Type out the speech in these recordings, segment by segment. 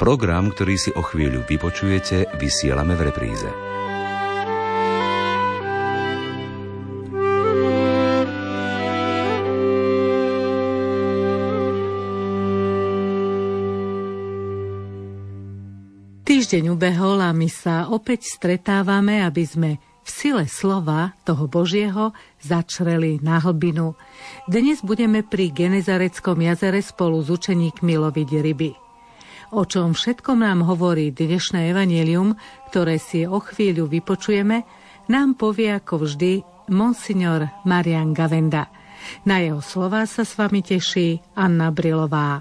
Program, ktorý si o chvíľu vypočujete, vysielame v repríze. Týždeň ubehol a my sa opäť stretávame, aby sme v sile slova toho Božieho začreli na hlbinu. Dnes budeme pri Genezareckom jazere spolu s učeníkmi loviť ryby. O čom všetkom nám hovorí dnešné evanjelium, ktoré si o chvíľu vypočujeme, nám povie ako vždy monsignor Marián Gavenda. Na jeho slová sa s vami teší Anna Brilová.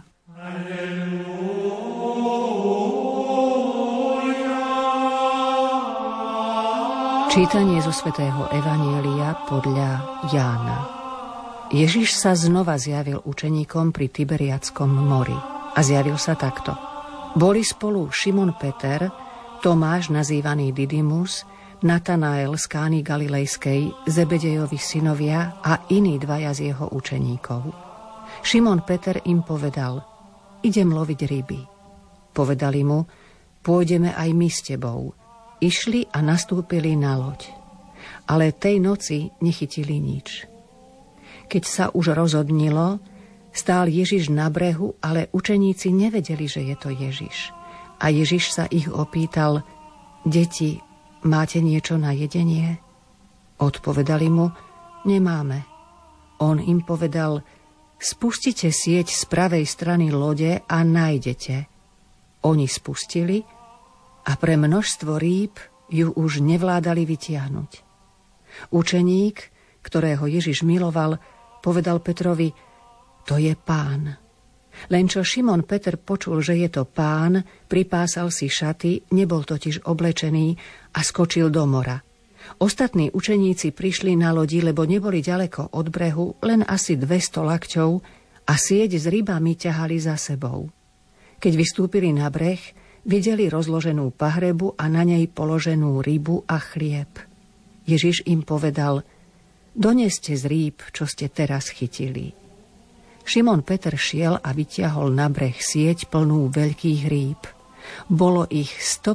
Čítanie zo svätého Evanjelia podľa Jána. Ježiš sa znova zjavil učeníkom pri Tiberiadskom mori a zjavil sa takto. Boli spolu Šimon Peter, Tomáš nazývaný Didymus, Natanael z Kány Galilejskej, Zebedejovi synovia a iní dvaja z jeho učeníkov. Šimon Peter im povedal: idem loviť ryby. Povedali mu: pôjdeme aj my s tebou. Išli a nastúpili na loď. Ale tej noci nechytili nič. Keď sa už rozodnilo, stál Ježiš na brehu, ale učeníci nevedeli, že je to Ježiš. A Ježiš sa ich opýtal: deti, máte niečo na jedenie? Odpovedali mu: nemáme. On im povedal: spustite sieť z pravej strany lode a nájdete. Oni spustili a pre množstvo rýb ju už nevládali vytiahnuť. Učeník, ktorého Ježiš miloval, povedal Petrovi: to je Pán. Len čo Šimon Peter počul, že je to Pán, pripásal si šaty, nebol totiž oblečený a skočil do mora. Ostatní učeníci prišli na lodi, lebo neboli ďaleko od brehu, len asi 200 lakťov, a sieť s rybami ťahali za sebou. Keď vystúpili na breh, videli rozloženú pahrebu a na nej položenú rybu a chlieb. Ježiš im povedal: doneste z rýb, čo ste teraz chytili. Šimon Peter šiel a vytiahol na breh sieť plnú veľkých rýb. Bolo ich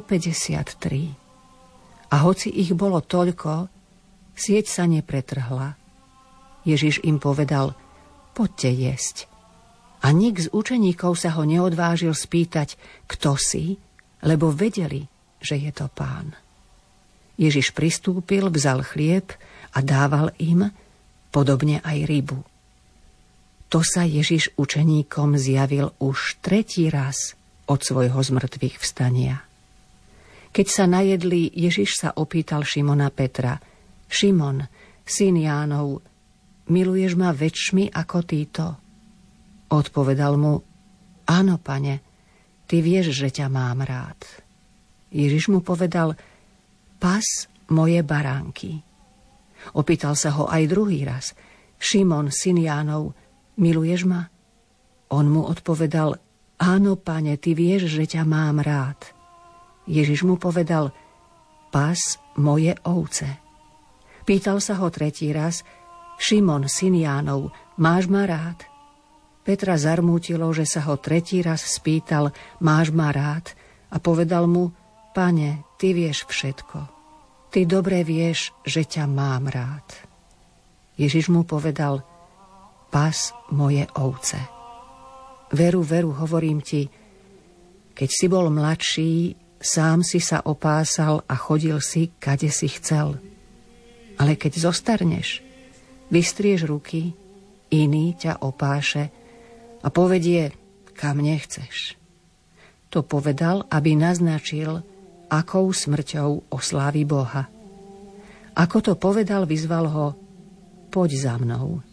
153. A hoci ich bolo toľko, sieť sa nepretrhla. Ježiš im povedal: poďte jesť. A nik z učeníkov sa ho neodvážil spýtať: kto si? Lebo vedeli, že je to Pán. Ježiš pristúpil, vzal chlieb a dával im, podobne aj rybu. To sa Ježiš učeníkom zjavil už 3. raz od svojho zmrtvých vstania. Keď sa najedli, Ježiš sa opýtal Šimona Petra: Šimon, syn Jánov, miluješ ma väčšmi ako títo? Odpovedal mu: áno, Pane, ty vieš, že ťa mám rád. Ježiš mu povedal: pas moje baránky. Opýtal sa ho aj druhý raz: Šimon, syn Jánov, miluješ ma? On mu odpovedal: áno, Pane, ty vieš, že ťa mám rád. Ježiš mu povedal: pas moje ovce. Pýtal sa ho 3. raz: Šimon, syn Jánov, máš ma rád? Petra zarmútilo, že sa ho 3. raz spýtal: máš ma rád? A povedal mu: Pane, ty vieš všetko. Ty dobre vieš, že ťa mám rád. Ježiš mu povedal: pas moje ovce. Veru, veru, hovorím ti, keď si bol mladší, sám si sa opásal a chodil si, kade si chcel. Ale keď zostarneš, vystrieš ruky, iný ťa opáše a povedie, kam nechceš. To povedal, aby naznačil, akou smrťou oslávi Boha. Ako to povedal, vyzval ho: poď za mnou.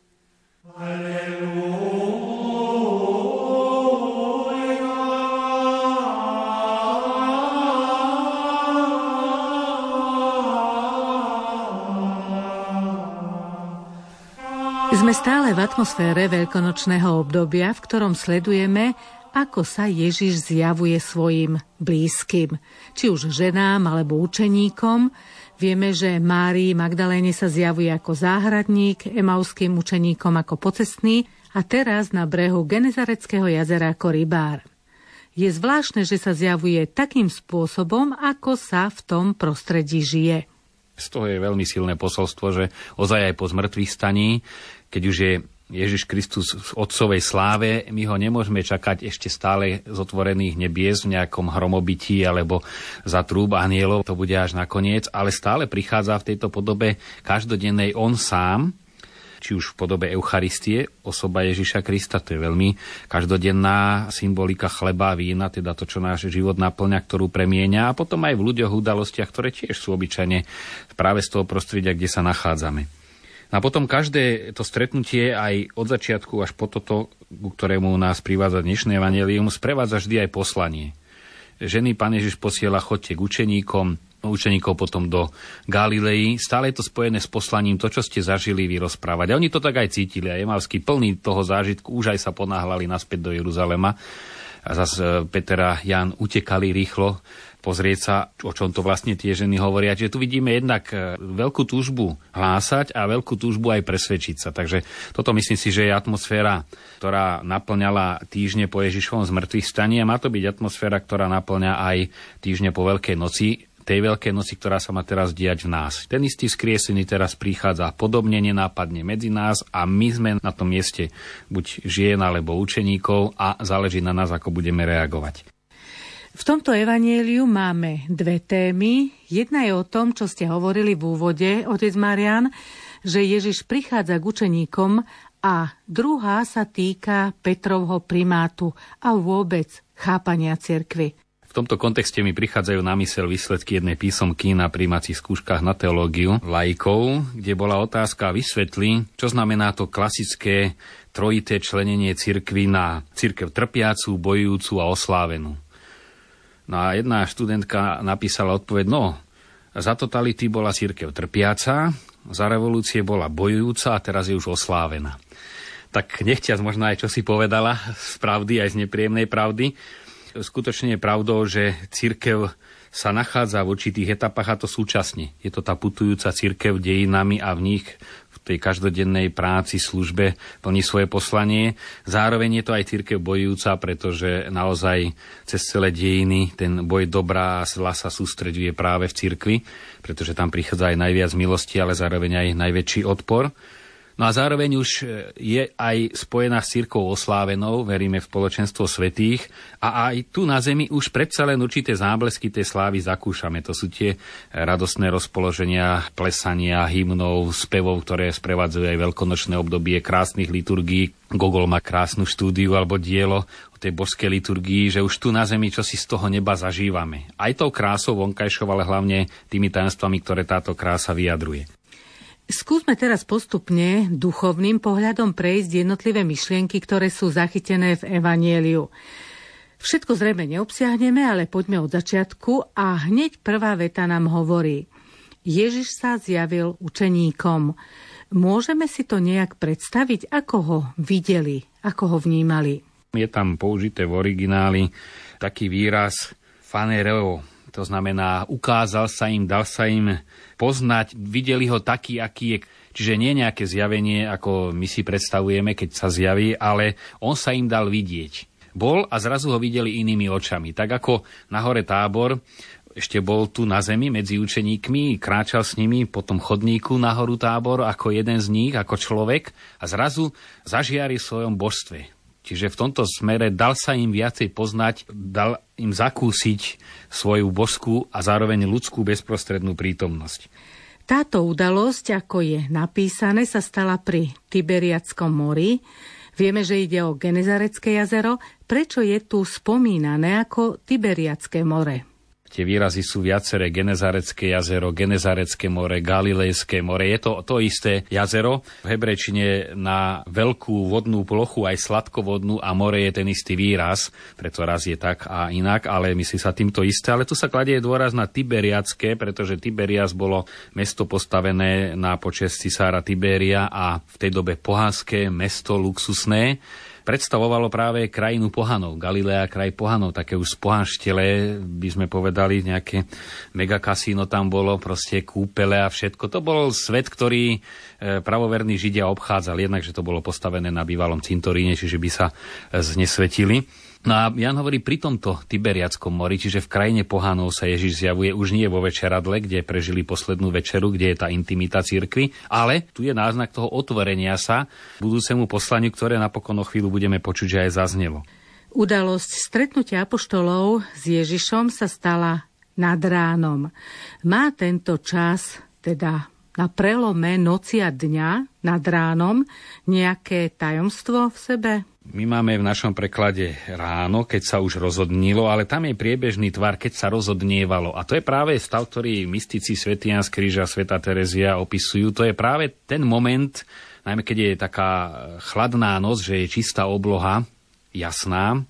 Sme stále v atmosfére veľkonočného obdobia, v ktorom sledujeme, ako sa Ježiš zjavuje svojim blízkym, či už ženám alebo učeníkom. Vieme, že Márii Magdaléne sa zjavuje ako záhradník, emauským učeníkom ako pocestný a teraz na brehu Genezareckého jazera ako rybár. Je zvláštne, že sa zjavuje takým spôsobom, ako sa v tom prostredí žije. Z toho je veľmi silné posolstvo, že ozaj aj po zmrtvých staní, keď už je Ježiš Kristus v otcovej sláve, my ho nemôžeme čakať ešte stále z otvorených nebies v nejakom hromobití alebo za trúb anielov, to bude až nakoniec, ale stále prichádza v tejto podobe každodennej on sám, či už v podobe Eucharistie, osoba Ježiša Krista, to je veľmi každodenná symbolika chleba a vína, teda to, čo náš život naplňa, ktorú premieňa, a potom aj v ľuďoch, udalostiach, ktoré tiež sú obyčajne práve z toho prostredia, kde sa nachádzame. A potom každé to stretnutie aj od začiatku až po toto, ku ktorému nás privádza dnešné evanjelium, sprevádza vždy aj poslanie. Ženy Pán Ježiš posiela: chodte k učeníkov potom do Galilei. Stále je to spojené s poslaním, to, čo ste zažili, vyrozprávať. A oni to tak aj cítili. A Emavskí plní toho zážitku už aj sa ponáhľali naspäť do Jeruzalema. A zase Peter a Ján utekali rýchlo pozrieť sa, o čom to vlastne tie ženy hovoria. Čiže tu vidíme jednak veľkú túžbu hlásať a veľkú túžbu aj presvedčiť sa. Takže toto myslím si, že je atmosféra, ktorá naplňala týždne po Ježišovom zmrtvých staní, a má to byť atmosféra, ktorá naplňa aj týždne po Veľkej noci, tej Veľkej noci, ktorá sa má teraz diať v nás. Ten istý vzkriesený teraz prichádza podobne, nenápadne medzi nás a my sme na tom mieste buď žien alebo učeníkov a záleží na nás, ako budeme reagovať. V tomto evanjeliu máme dve témy. Jedna je o tom, čo ste hovorili v úvode, otec Marián, že Ježiš prichádza k učeníkom, a druhá sa týka Petrovho primátu a vôbec chápania cirkvi. V tomto kontexte mi prichádzajú na myseľ výsledky jednej písomky na prijímacích skúškach na teológiu laikov, kde bola otázka: vysvetli, čo znamená to klasické trojité členenie cirkvi na cirkev trpiacu, bojujúcu a oslávenú. No a jedna študentka napísala odpoveď: za totality bola cirkev trpiaca, za revolúcie bola bojujúca a teraz je už oslávená. Tak nechťac možno aj čo si povedala z pravdy, aj z nepríjemnej pravdy. Skutočne je pravdou, že cirkev sa nachádza v určitých etapách, a to súčasne. Je to tá putujúca cirkev dejinami a v nich v tej každodennej práci, službe plní svoje poslanie. Zároveň je to aj cirkev bojujúca, pretože naozaj cez celé dejiny ten boj dobrá a zla sa sústreďuje práve v cirkvi, pretože tam prichádza aj najviac milosti, ale zároveň aj najväčší odpor. No a zároveň už je aj spojená s cirkvou oslávenou, veríme v spoločenstvo svätých, a aj tu na zemi už predsa len určité záblesky tej slávy zakúšame. To sú tie radostné rozpoloženia, plesania, hymnov, spevov, ktoré sprevádzajú aj veľkonočné obdobie krásnych liturgií. Gogol má krásnu štúdiu alebo dielo o tej božskej liturgii, že už tu na zemi čosi z toho neba zažívame. Aj tou krásou vonkajšou, ale hlavne tými tajomstvami, ktoré táto krása vyjadruje. Skúsme teraz postupne duchovným pohľadom prejsť jednotlivé myšlienky, ktoré sú zachytené v evanjeliu. Všetko zrejme neobsiahneme, ale poďme od začiatku a hneď prvá veta nám hovorí: Ježiš sa zjavil učeníkom. Môžeme si to nejak predstaviť, ako ho videli, ako ho vnímali? Je tam použité v origináli taký výraz fanereo. To znamená, ukázal sa im, dal sa im poznať, videli ho taký, aký je. Čiže nie nejaké zjavenie, ako my si predstavujeme, keď sa zjaví, ale on sa im dal vidieť. Bol a zrazu ho videli inými očami. Tak ako na hore Tábor ešte bol tu na zemi medzi učeníkmi, kráčal s nimi po tom chodníku na horu Tábor ako jeden z nich, ako človek, a zrazu zažiari v svojom božstve. Čiže v tomto smere dal sa im viacej poznať, dal im zakúsiť svoju božskú a zároveň ľudskú bezprostrednú prítomnosť. Táto udalosť, ako je napísané, sa stala pri Tiberiadskom mori. Vieme, že ide o Genezaretské jazero. Prečo je tu spomínané ako Tiberiadské more? Tie výrazy sú viaceré: Genezaretské jazero, Genezaretské more, Galilejské more. Je to to isté jazero. V hebrejčine na veľkú vodnú plochu, aj sladkovodnú, a more je ten istý výraz. Preto raz je tak a inak, ale myslí sa týmto isté. Ale tu sa kladie dôraz na Tiberiadské, pretože Tiberias bolo mesto postavené na počesť cisára Tiberia a v tej dobe pohánske mesto, luxusné. Predstavovalo práve krajinu pohanov. Galilea, kraj pohanov, také už spohanštele, by sme povedali, nejaké megakasíno tam bolo, proste kúpele a všetko. To bol svet, ktorý pravoverní Židia obchádzali, jednak, že to bolo postavené na bývalom cintoríne, čiže by sa znesvetili. No a Ján hovorí pri tomto Tiberiackom mori, čiže v krajine pohánov sa Ježiš zjavuje už nie vo večeradle, kde prežili poslednú večeru, kde je tá intimita cirkvi, ale tu je náznak toho otvorenia sa budúcemu poslaniu, ktoré napokon o chvíľu budeme počuť, že aj zaznelo. Udalosť stretnutia apoštolov s Ježišom sa stala nad ránom. Má tento čas, teda na prelome noci a dňa nad ránom, nejaké tajomstvo v sebe? My máme v našom preklade ráno, keď sa už rozodnilo, ale tam je priebežný tvar, keď sa rozodnievalo. A to je práve stav, ktorý mystici svätý Ján z Kríža, svätá Terezia opisujú. To je práve ten moment, najmä keď je taká chladná noc, že je čistá obloha, jasná,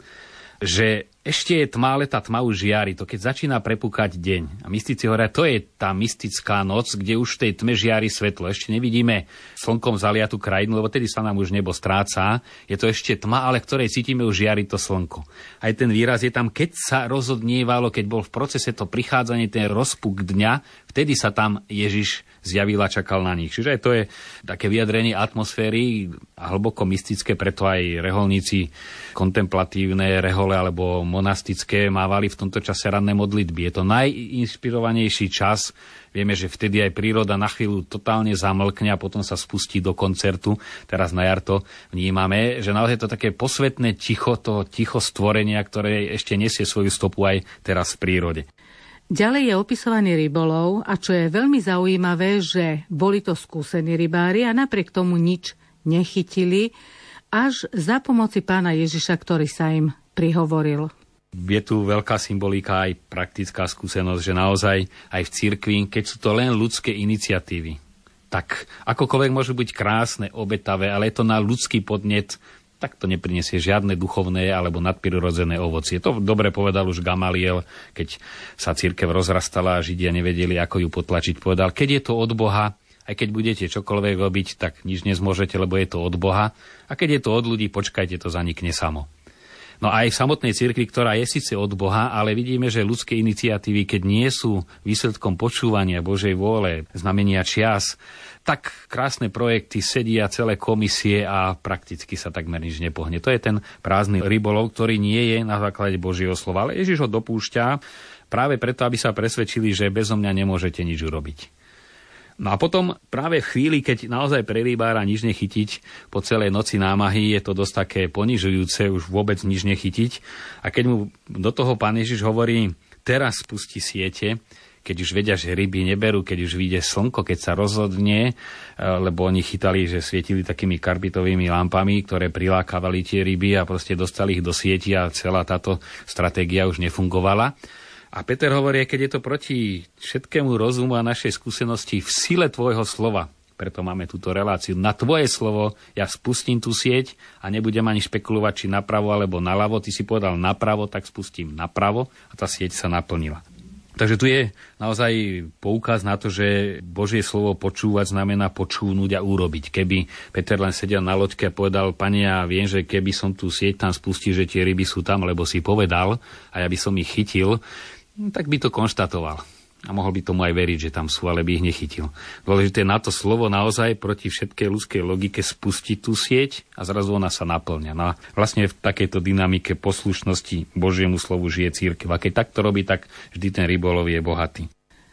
že ešte je tma, ale tá tma už žiari. To keď začína prepúkať deň. A mystici hovoria, to je tá mystická noc, kde už v tej tme žiari svetlo. Ešte nevidíme slnkom zaliatú krajinu, lebo tedy sa nám už nebo stráca. Je to ešte tma, ale ktorej cítime už žiari to slnko. Aj ten výraz je tam, keď sa rozodnievalo, keď bol v procese to prichádzanie, ten rozpuk dňa, vtedy sa tam Ježiš zjavil a čakal na nich. Čiže to je také vyjadrenie atmosféry a hlboko mystické, preto aj reholníci kontemplatívne rehole alebo monastické mávali v tomto čase ranné modlitby. Je to najinšpirovanejší čas. Vieme, že vtedy aj príroda na chvíľu totálne zamlkne a potom sa spustí do koncertu. Teraz na jar to vnímame, že naozaj je to také posvetné ticho, to ticho stvorenia, ktoré ešte nesie svoju stopu aj teraz v prírode. Ďalej je opisovaný rybolov a čo je veľmi zaujímavé, že boli to skúsení rybári a napriek tomu nič nechytili, až za pomoci pána Ježiša, ktorý sa im prihovoril. Je tu veľká symbolika aj praktická skúsenosť, že naozaj aj v cirkvi, keď sú to len ľudské iniciatívy, tak akokoľvek môžu byť krásne, obetavé, ale je to na ľudský podnet, tak to neprinesie žiadne duchovné alebo nadprirodzené ovocie. To dobre povedal už Gamaliel, keď sa cirkev rozrastala a Židia nevedeli, ako ju potlačiť. Povedal, keď je to od Boha, aj keď budete čokoľvek robiť, tak nič nezmôžete, lebo je to od Boha. A keď je to od ľudí, počkajte, to zanikne samo. No aj v samotnej cirkvi, ktorá je síce od Boha, ale vidíme, že ľudské iniciatívy, keď nie sú výsledkom počúvania Božej vôle, znamenia čias, tak krásne projekty sedia celé komisie a prakticky sa takmer nič nepohne. To je ten prázdny rybolov, ktorý nie je na základe Božieho slova, ale Ježiš ho dopúšťa práve preto, aby sa presvedčili, že bezo mňa nemôžete nič urobiť. No a potom práve v chvíli, keď naozaj pre rybára nič nechytiť po celej noci námahy, je to dosť také ponižujúce, už vôbec nič nechytiť. A keď mu do toho pán Ježiš hovorí, teraz spustí siete, keď už vedia, že ryby neberú, keď už vyjde slnko, keď sa rozhodne, lebo oni chytali, že svietili takými karbitovými lampami, ktoré prilákavali tie ryby a proste dostali ich do sieti a celá táto stratégia už nefungovala. A Peter hovorí, keď je to proti všetkému rozumu a našej skúsenosti v sile tvojho slova, preto máme túto reláciu, na tvoje slovo ja spustím tú sieť a nebudem ani špekulovať, či napravo alebo naľavo. Ty si povedal napravo, tak spustím napravo a tá sieť sa naplnila. Takže tu je naozaj poukaz na to, že Božie slovo počúvať znamená počúvnuť a urobiť. Keby Peter len sedel na loďke a povedal, Pane, ja viem, že keby som tú sieť tam spustil, že tie ryby sú tam, lebo si povedal a ja by som ich chytil, tak by to konštatoval. A mohol by tomu aj veriť, že tam sú, ale by ich nechytil. Dôležité na to slovo naozaj proti všetkej ľudskej logike spustiť tú sieť a zrazu ona sa naplňa. No a vlastne v takejto dynamike poslušnosti Božiemu slovu žije cirkev. A keď takto robí, tak vždy ten rybolov je bohatý.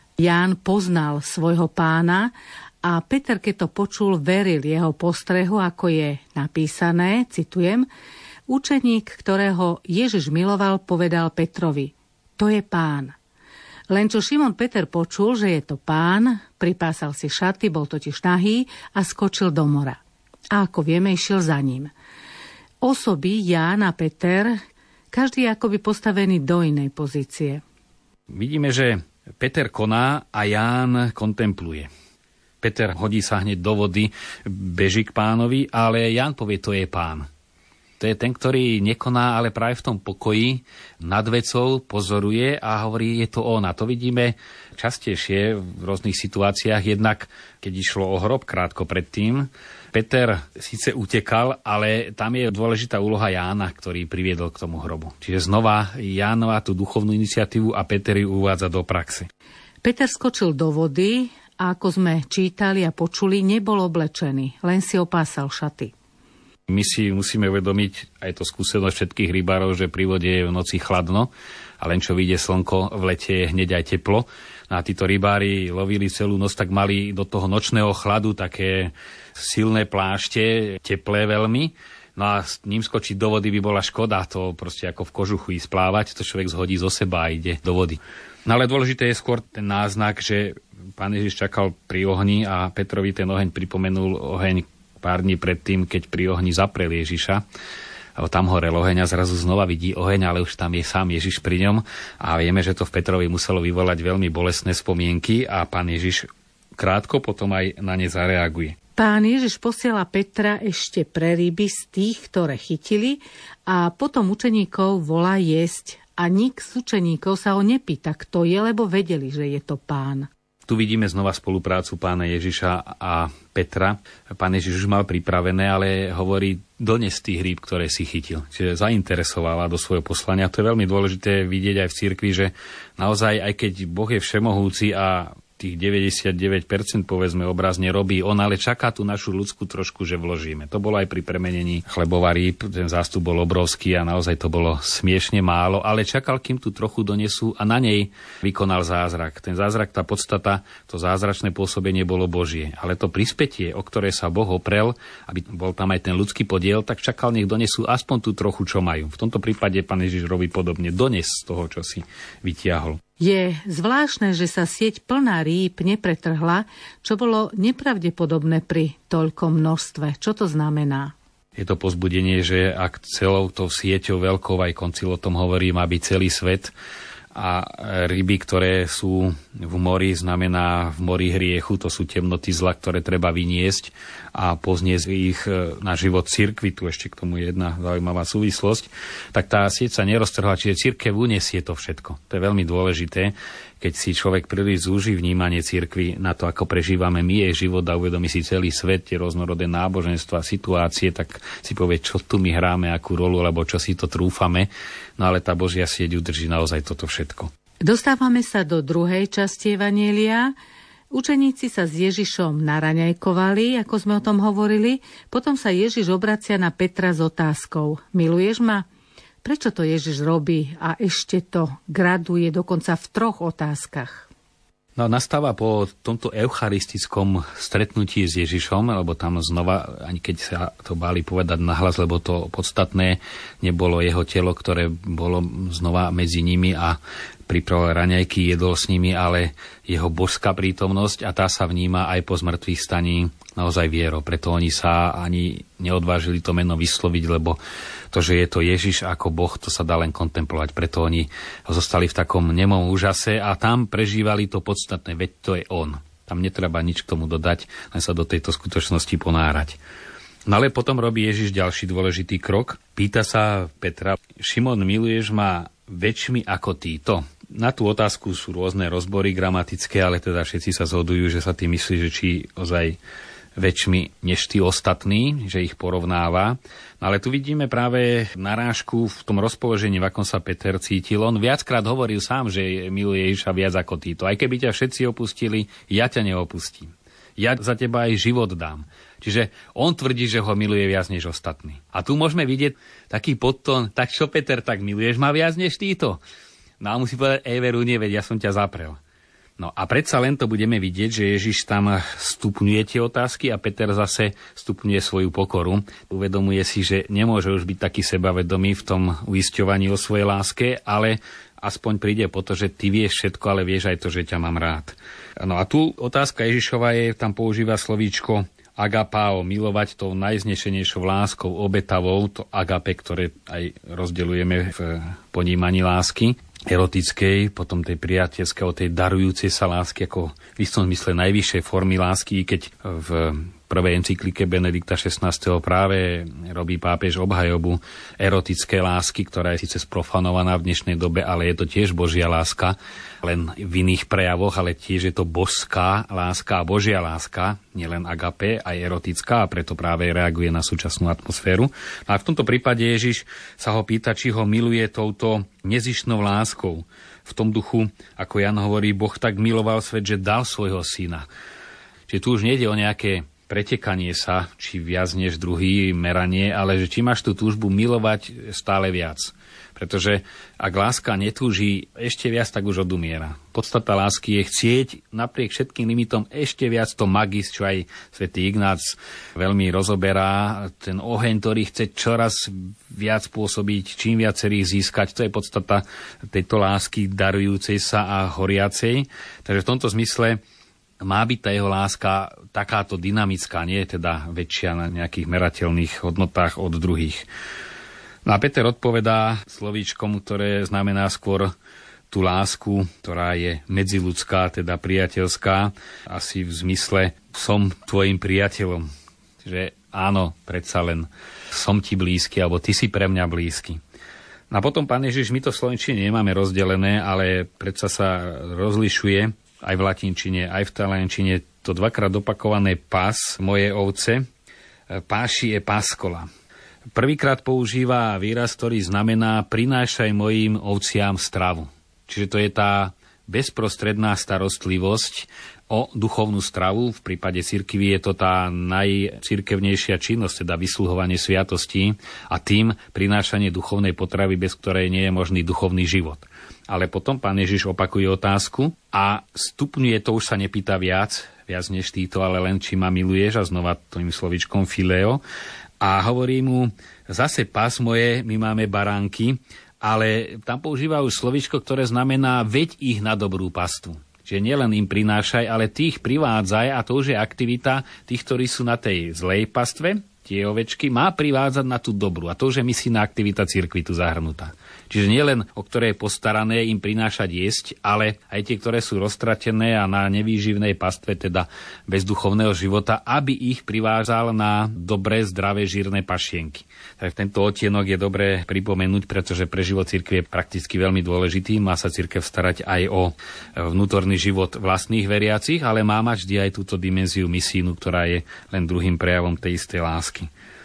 Ján poznal svojho pána a Peter, keď to počul, veril jeho postrehu, ako je napísané, citujem, učeník, ktorého Ježiš miloval, povedal Petrovi, to je pán. Len čo Šimon Peter počul, že je to pán, pripásal si šaty, bol totiž nahý a skočil do mora. A ako vieme, išiel za ním. Osoby Ján a Peter, každý akoby postavený do inej pozície. Vidíme, že Peter koná a Ján kontempluje. Peter hodí sa hneď do vody, beží k pánovi, ale Ján povie, to je pán. To je ten, ktorý nekoná, ale práve v tom pokoji nad vecou pozoruje a hovorí, je to on. A to vidíme častejšie v rôznych situáciách. Jednak, keď išlo o hrob krátko predtým, Peter síce utekal, ale tam je dôležitá úloha Jána, ktorý priviedol k tomu hrobu. Čiže znova Jánova tú duchovnú iniciatívu a Peter ju uvádza do praxe. Peter skočil do vody a ako sme čítali a počuli, nebol oblečený, len si opásal šaty. My si musíme uvedomiť, aj to skúsenosť všetkých rybárov, že pri vode je v noci chladno a len čo vyjde slnko, v lete je hneď aj teplo. A títo rybári lovili celú noc, tak mali do toho nočného chladu také silné plášte, teplé veľmi. No a s ním skočiť do vody by bola škoda, to proste ako v kožuchu ísť plávať, to človek zhodí zo seba a ide do vody. No ale dôležité je skôr ten náznak, že Pán Ježiš čakal pri ohni a Petrovi ten oheň pripomenul oheň pár dní predtým, keď pri ohni zaprel Ježiša. Tam horel oheň a zrazu znova vidí oheň, ale už tam je sám Ježiš pri ňom. A vieme, že to v Petrovi muselo vyvolať veľmi bolestné spomienky a Pán Ježiš krátko potom aj na ne zareaguje. Pán Ježiš posiela Petra ešte pre ryby z tých, ktoré chytili a potom učeníkov volá jesť. A nik z učeníkov sa ho nepýta, kto je, lebo vedeli, že je to Pán. Tu vidíme znova spoluprácu Pána Ježiša a Petra. Pán Ježiš už mal pripravené, ale hovorí, dones tých rýb, ktoré si chytil. Čiže zainteresovala do svojho poslania. To je veľmi dôležité vidieť aj v cirkvi, že naozaj, aj keď Boh je všemohúci a tých 99% povedzme obrazne robí on, ale čaká tú našu ľudskú trošku, že vložíme. To bolo aj pri premenení chlebova rýb, ten zástup bol obrovský a naozaj to bolo smiešne málo, ale čakal, kým tu trochu donesú a na nej vykonal zázrak. Ten zázrak, tá podstata, to zázračné pôsobenie bolo Božie, ale to prispätie, o ktoré sa Boh oprel, aby bol tam aj ten ľudský podiel, tak čakal, nech donesú aspoň tú trochu, čo majú. V tomto prípade Pán Ježiš robí podobne, dones z toho, čo si vytiahol. Je zvláštne, že sa sieť plná rýb nepretrhla, čo bolo nepravdepodobné pri toľkom množstve. Čo to znamená? Je to povzbudenie, že ak celou tou sieťou veľkou, aj koncil o tom hovorí, má byť celý svet a ryby, ktoré sú v mori, znamená v mori hriechu, to sú temnoty zla, ktoré treba vyniesť a pozniesť ich na život cirkvi. Tu ešte k tomu je jedna zaujímavá súvislosť. Tak tá sieť sa neroztrhla, čiže cirkev uniesie to všetko. To je veľmi dôležité, keď si človek príliš zúži vnímanie cirkvi na to, ako prežívame my jej život a uvedomí si celý svet, tie rôznorodé náboženstva, situácie, tak si povie, čo tu my hráme, akú rolu, alebo čo si to trúfame. No ale tá Božia sieť udrží naozaj toto všetko. Dostávame sa do druhej časti Evanjelia. Učeníci sa s Ježišom naraňajkovali, ako sme o tom hovorili. Potom sa Ježiš obracia na Petra s otázkou: miluješ ma? Prečo to Ježiš robí a ešte to graduje dokonca v 3 otázkach? No, nastáva po tomto eucharistickom stretnutí s Ježišom, lebo tam znova, ani keď sa to báli povedať nahlas, lebo to podstatné nebolo jeho telo, ktoré bolo znova medzi nimi a pripravoval raňajky, jedol s nimi, ale jeho božská prítomnosť a tá sa vníma aj po zmrtvých staní naozaj vierou. Preto oni sa ani neodvážili to meno vysloviť, lebo to, že je to Ježiš ako Boh, to sa dá len kontemplovať. Preto oni zostali v takom nemom úžase a tam prežívali to podstatné, veď to je on. Tam netreba nič k tomu dodať, len sa do tejto skutočnosti ponárať. No ale potom robí Ježiš ďalší dôležitý krok. Pýta sa Petra: Šimon, miluješ ma väčšmi ako títo? Na tú otázku sú rôzne rozbory gramatické, ale teda všetci sa zhodujú, že sa tým myslí, že či ozaj väčšmi než tí ostatní, že ich porovnáva. No ale tu vidíme práve narážku v tom rozpoložení, v akom sa Peter cítil. On viackrát hovoril sám, že miluje Ježiša viac ako títo. Aj keby ťa všetci opustili, ja ťa neopustím. Ja za teba aj život dám. Čiže on tvrdí, že ho miluje viac než ostatní. A tu môžeme vidieť taký podtón: tak čo, Peter, tak miluješ ma viac než títo? No a musí povedať: veru, nie, veď ja som ťa zaprel. No a predsa len to budeme vidieť, že Ježiš tam stupňuje tie otázky a Peter zase stupňuje svoju pokoru. Uvedomuje si, že nemôže už byť taký sebavedomý v tom uisťovaní o svojej láske, ale aspoň príde po to, že ty vieš všetko, ale vieš aj to, že ťa mám rád. No a tu otázka Ježišova je, tam používa slovíčko agapao, milovať tou najznešenejšou láskou, obetavou, to agape, ktoré aj rozdeľujeme v ponímaní lásky erotickej, potom tej priateľskej, o tej darujúcej sa lásky ako v istom zmysle najvyššej formy lásky, keď v prvej encyklike Benedikta XVI. Práve robí pápež obhajobu erotické lásky, ktorá je síce sprofanovaná v dnešnej dobe, ale je to tiež Božia láska, len v iných prejavoch, ale tiež je to božská láska a Božia láska, nielen agape, aj erotická, a preto práve reaguje na súčasnú atmosféru. A v tomto prípade Ježiš sa ho pýta, či ho miluje touto nezištnou láskou. V tom duchu, ako Jan hovorí, Boh tak miloval svet, že dal svojho syna. Čiže tu už nejde o nejaké pretekanie sa, či viac než druhý, meranie, ale že či máš tú túžbu milovať stále viac. Pretože ak láska netúži ešte viac, tak už odumiera. Podstata lásky je chcieť napriek všetkým limitom ešte viac, to magis, čo aj svätý Ignác veľmi rozoberá. Ten oheň, ktorý chce čoraz viac pôsobiť, čím viacerých získať, to je podstata tejto lásky darujúcej sa a horiacej. Takže v tomto zmysle má byť tá jeho láska takáto dynamická, nie je teda väčšia na nejakých merateľných hodnotách od druhých. No a Peter odpovedá slovíčkom, ktoré znamená skôr tú lásku, ktorá je medziľudská, teda priateľská, asi v zmysle som tvojim priateľom. Že áno, predsa len som ti blízky, alebo ty si pre mňa blízky. No a potom, Pán Ježiš, my to v slovenčine nemáme rozdelené, ale predsa sa rozlišuje aj v latinčine, aj v taliančine to dvakrát opakované pas, moje ovce, páši je paskola. Prvýkrát používa výraz, ktorý znamená prinášaj mojim ovciám stravu. Čiže to je tá bezprostredná starostlivosť o duchovnú stravu. V prípade cirkvi je to tá najcirkevnejšia činnosť, teda vysluhovanie sviatostí a tým prinášanie duchovnej potravy, bez ktorej nie je možný duchovný život. Ale potom Pán Ježiš opakuje otázku a stupňuje, to už sa nepýta viac než týto, ale len či ma miluješ, a znova tým slovičkom fileo. A hovorí mu, zase pás moje, my máme baránky, ale tam používa už slovíčko, ktoré znamená veď ich na dobrú pastu. Čiže nielen im prinášaj, ale tých privádzaj, a to už je aktivita tých, ktorí sú na tej zlej pastve, tie ovečky, má privádzať na tú dobrú. A to už je misijná aktivita cirkvi tu zahrnutá. Čiže nielen o ktoré je postarané im prinášať jesť, ale aj tie, ktoré sú roztratené a na nevýživnej pastve, teda bez duchovného života, aby ich privážal na dobré, zdravé, žírne pašienky. Tak tento odtienok je dobré pripomenúť, pretože pre život cirkvi je prakticky veľmi dôležitý. Má sa cirkev starať aj o vnútorný život vlastných veriacich, ale má mať vždy aj túto dimenziu misijnú, ktorá je len druhým prejavom tej istej lásky.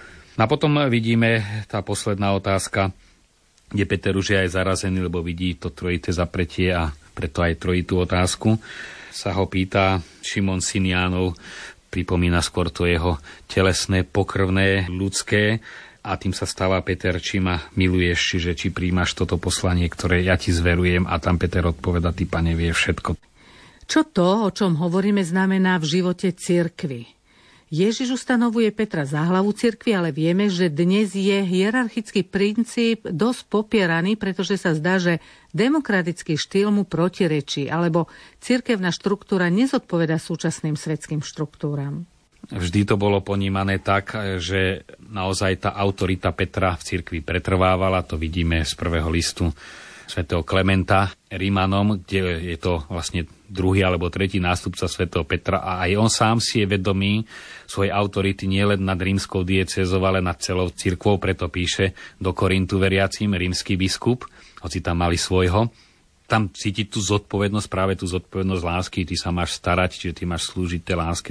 A potom vidíme tá posledná otázka, kde Peter už je aj zarazený, lebo vidí to trojité zapretie a preto aj trojitú otázku. Sa ho pýta Šimon syn Jánov, pripomína skôr to jeho telesné, pokrvné, ľudské, a tým sa stáva Peter, či ma miluješ, čiže či príjmaš toto poslanie, ktoré ja ti zverujem, a tam Peter odpoveda, ty, Pane, vie všetko. Čo to, o čom hovoríme, znamená v živote cirkvi? Ježiš ustanovuje Petra za hlavu cirkvi, ale vieme, že dnes je hierarchický princíp dosť popieraný, pretože sa zdá, že demokratický štýl mu protirečí, alebo cirkevná štruktúra nezodpoveda súčasným svetským štruktúram. Vždy to bolo ponímané tak, že naozaj tá autorita Petra v cirkvi pretrvávala, to vidíme z prvého listu svätého Klementa Rímanom, kde je to vlastne druhý alebo tretí nástupca svätého Petra, a aj on sám si je vedomý svojej autority nielen nad rímskou diecézou, ale nad celou cirkvou, preto píše do Korintu veriacim rímsky biskup, hoci tam mali svojho. Tam cítiť tú zodpovednosť, práve tú zodpovednosť lásky, ty sa máš starať, čiže ty máš slúžiť tej láske.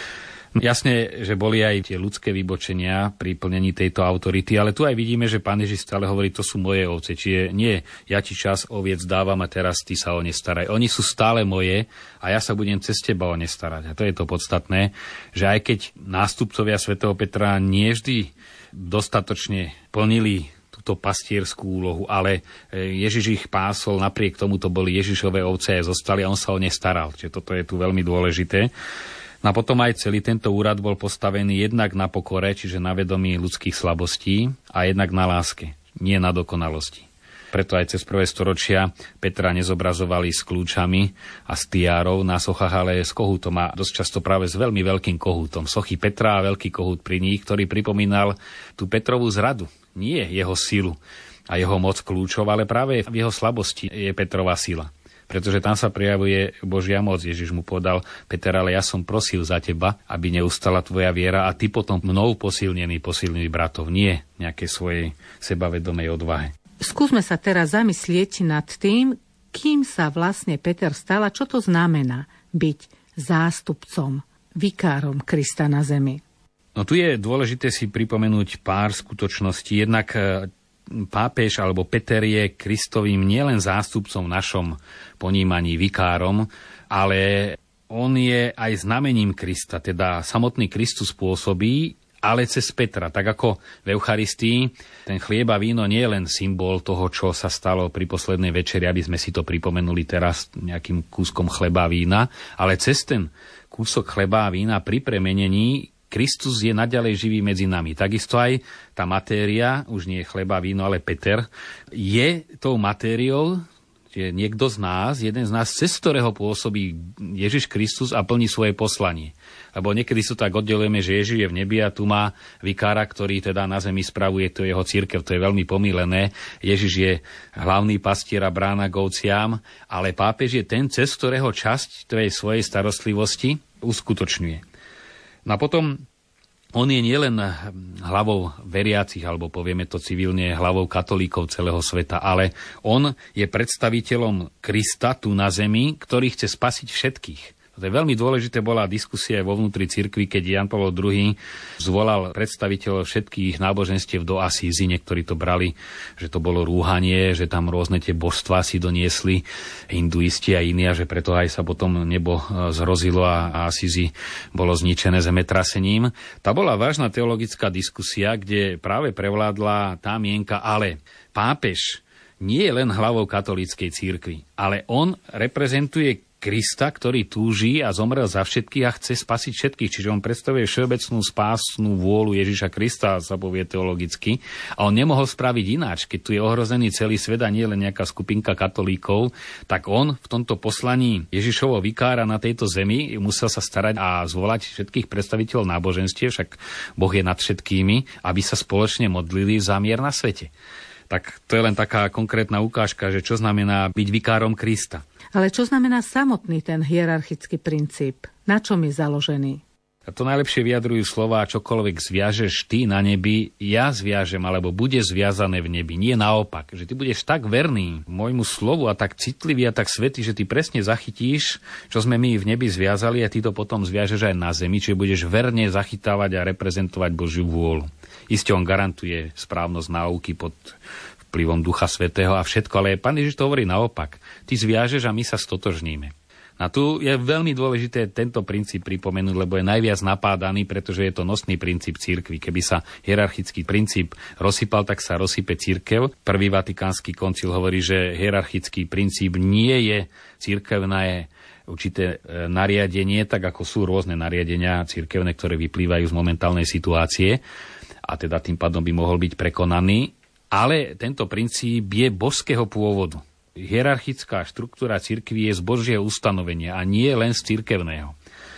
Jasne, že boli aj tie ľudské vybočenia pri plnení tejto autority, ale tu aj vidíme, že Pán Ježiš stále hovorí, to sú moje ovce. Čiže nie, ja ti čas oviec dávam a teraz ty sa o ne staraj. Oni sú stále moje a ja sa budem cez teba o ne starať. A to je to podstatné, že aj keď nástupcovia svätého Petra nie vždy dostatočne plnili túto pastierskú úlohu, ale Ježiš ich pásol, napriek tomu to boli Ježišové ovce a zostali a on sa o ne staral. Čiže toto je tu veľmi dôležité. No a potom aj celý tento úrad bol postavený jednak na pokore, čiže na vedomí ľudských slabostí, a jednak na láske, nie na dokonalosti. Preto aj cez prvé storočia Petra nezobrazovali s kľúčami a s tiárov na sochách, ale s kohútom, a dosť často práve s veľmi veľkým kohútom. Sochy Petra a veľký kohút pri nich, ktorý pripomínal tú Petrovú zradu, nie jeho silu a jeho moc kľúčov, ale práve v jeho slabosti je Petrova sila. Pretože tam sa prejavuje Božia moc. Ježiš mu povedal, Peter, ale ja som prosil za teba, aby neustala tvoja viera, a ty potom mnou posilnený bratov, nie nejakej svojej sebavedomej odvahe. Skúsme sa teraz zamyslieť nad tým, kým sa vlastne Peter stal a čo to znamená byť zástupcom, vikárom Krista na zemi. No tu je dôležité si pripomenúť pár skutočností. Jednak pápež alebo Peter je Kristovým nielen zástupcom v našom ponímaní, vikárom, ale on je aj znamením Krista, teda samotný Kristus pôsobí, ale cez Petra. Tak ako v Eucharistii, ten chlieb a víno nie je len symbol toho, čo sa stalo pri poslednej večeri, aby sme si to pripomenuli teraz nejakým kúskom chleba a vína, ale cez ten kúsok chleba a vína pri premenení Kristus je naďalej živý medzi nami. Takisto aj tá matéria, už nie je chleba, víno, ale Peter, je tou matériou, že niekto z nás, jeden z nás, cez ktorého pôsobí Ježiš Kristus a plní svoje poslanie. Lebo niekedy sa tak oddelujeme, že Ježiš je v nebi a tu má vikára, ktorý teda na zemi spravuje to jeho cirkev. To je veľmi pomýlené. Ježiš je hlavný pastier a brána k ovciam, ale pápež je ten, cez ktorého časť tej svojej starostlivosti uskutočňuje. No a potom on je nielen hlavou veriacich, alebo povieme to civilne, hlavou katolíkov celého sveta, ale on je predstaviteľom Krista tu na zemi, ktorý chce spasiť všetkých. To je veľmi dôležité, bola diskusia vo vnútri cirkvi, keď Ján Pavol II zvolal predstaviteľov všetkých náboženstiev do Asízy. Niektorí to brali, že to bolo rúhanie, že tam rôzne tie božstvá si doniesli hinduisti a iní, a že preto aj sa potom nebo zrozilo a Asízy bolo zničené zemetrasením. Tá bola vážna teologická diskusia, kde práve prevládla tá mienka, ale pápež nie je len hlavou katolíckej cirkvi, ale on reprezentuje Krista, ktorý túži a zomrel za všetkých a chce spasiť všetkých. Čiže on predstavuje všeobecnú spásnu vôľu Ježiša Krista, sa povie teologicky. A on nemohol spraviť ináč. Keď tu je ohrozený celý svet a nie len nejaká skupinka katolíkov, tak on v tomto poslaní Ježišovo vikára na tejto zemi musel sa starať a zvolať všetkých predstaviteľov náboženstiev, však Boh je nad všetkými, aby sa spoločne modlili za mier na svete. Tak to je len taká konkrétna ukážka, že čo znamená byť vikárom Krista. Ale čo znamená samotný ten hierarchický princíp? Na čom je založený? A to najlepšie vyjadrujú slová, čokoľvek zviažeš ty na nebi, ja zviažem, alebo bude zviazané v nebi. Nie naopak, že ty budeš tak verný môjmu slovu a tak citlivý a tak svätý, že ty presne zachytíš, čo sme my v nebi zviazali, a ty to potom zviažeš aj na zemi, čiže budeš verne zachytávať a reprezentovať Božiu vôľu. Isté on garantuje správnosť náuky pod vplyvom Ducha Svätého a všetko, ale Pán Ježiš to hovorí naopak. Ty zviažeš a my sa stotožníme. A tu je veľmi dôležité tento princíp pripomenúť, lebo je najviac napádaný, pretože je to nosný princíp cirkvi. Keby sa hierarchický princíp rozsypal, tak sa rozsype cirkev. Prvý Vatikánsky koncil hovorí, že hierarchický princíp nie je cirkevné určité nariadenie, tak ako sú rôzne nariadenia cirkevné, ktoré vyplývajú z momentálnej situácie, a teda tým pádom by mohol byť prekonaný. Ale tento princíp je božského pôvodu. Hierarchická štruktúra cirkvi je z Božieho ustanovenia a nie len z cirkevného.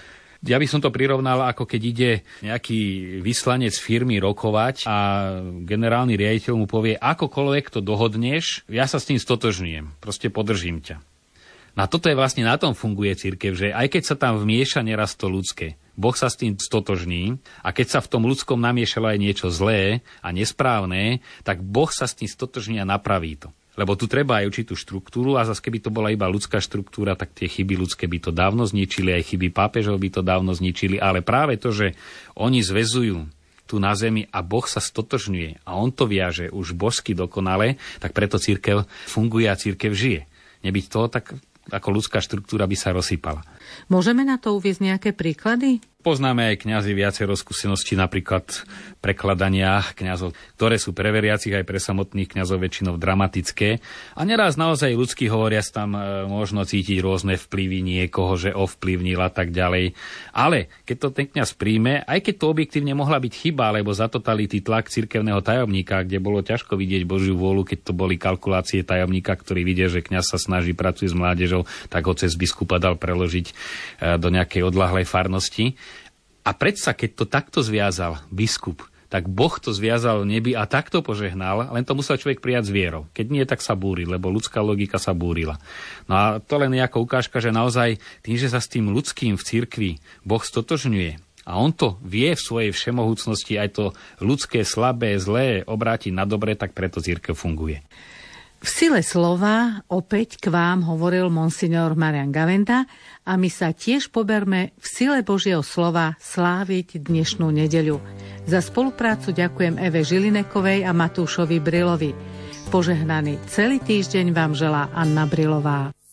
Ja by som to prirovnal, ako keď ide nejaký vyslanec firmy rokovať a generálny riaditeľ mu povie, akokoľvek to dohodneš, ja sa s tým stotožňujem, proste podržím ťa. Na toto je vlastne, na tom funguje cirkev, že aj keď sa tam vmieša neraz to ľudské, Boh sa s tým stotožní, a keď sa v tom ľudskom namiešalo aj niečo zlé a nesprávne, tak Boh sa s tým stotožní a napraví to. Lebo tu treba aj určitú štruktúru, a zase keby to bola iba ľudská štruktúra, tak tie chyby ľudské by to dávno zničili, aj chyby pápežov by to dávno zničili, ale práve to, že oni zväzujú tu na zemi a Boh sa stotožňuje a on to viaže už božsky dokonale, tak preto cirkev funguje a cirkev žije. Nebyť toho, tak ako ľudská štruktúra by sa rozsypala. Môžeme na to uviesť nejaké príklady? Poznáme aj kňazi viacero skúseností, napríklad prekladania kňazov, ktoré sú pre veriacich aj pre samotných kňazov väčšinou dramatické. A neraz naozaj ľudský hovoriac tam možno cítiť rôzne vplyvy niekoho, že ovplyvnil a tak ďalej. Ale keď to ten kňaz príjme, aj keď to objektívne mohla byť chyba, alebo za totality tlak cirkevného tajomníka, kde bolo ťažko vidieť Božiu vôľu, keď to boli kalkulácie tajomníka, ktorý vidie, že kňaz sa snaží, pracuje s mládežou, tak ho cez biskupa dal preložiť do nejakej odľahlej farnosti. A predsa, keď to takto zviazal biskup, tak Boh to zviazal v nebi a takto požehnal, len to musel človek prijať s vierou. Keď nie, tak sa búri, lebo ľudská logika sa búrila. No a to len je ako ukážka, že naozaj tým, že sa s tým ľudským v cirkvi Boh stotožňuje a on to vie v svojej všemohúcnosti aj to ľudské, slabé, zlé obrátiť na dobre, tak preto cirkev funguje. V sile slova opäť k vám hovoril monsignor Marian Gavenda a my sa tiež poberme v sile Božieho slova sláviť dnešnú nedeľu. Za spoluprácu ďakujem Eve Žilinekovej a Matúšovi Brilovi. Požehnaný celý týždeň vám želá Anna Brilová.